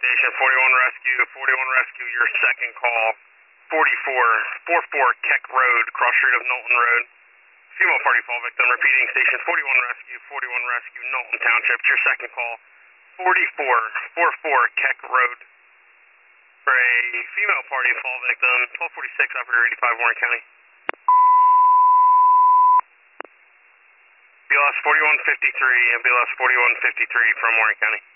Station, 41 Rescue, your second call, 44 Keck Road, cross street of Knowlton Road. Female party fall victim, repeating Station 41 Rescue, Knowlton Township, your second call, 44 Keck Road. For a female party fall victim, 1246 Operator 85, Warren County. BLS 4153 and BLS 4153 from Warren County.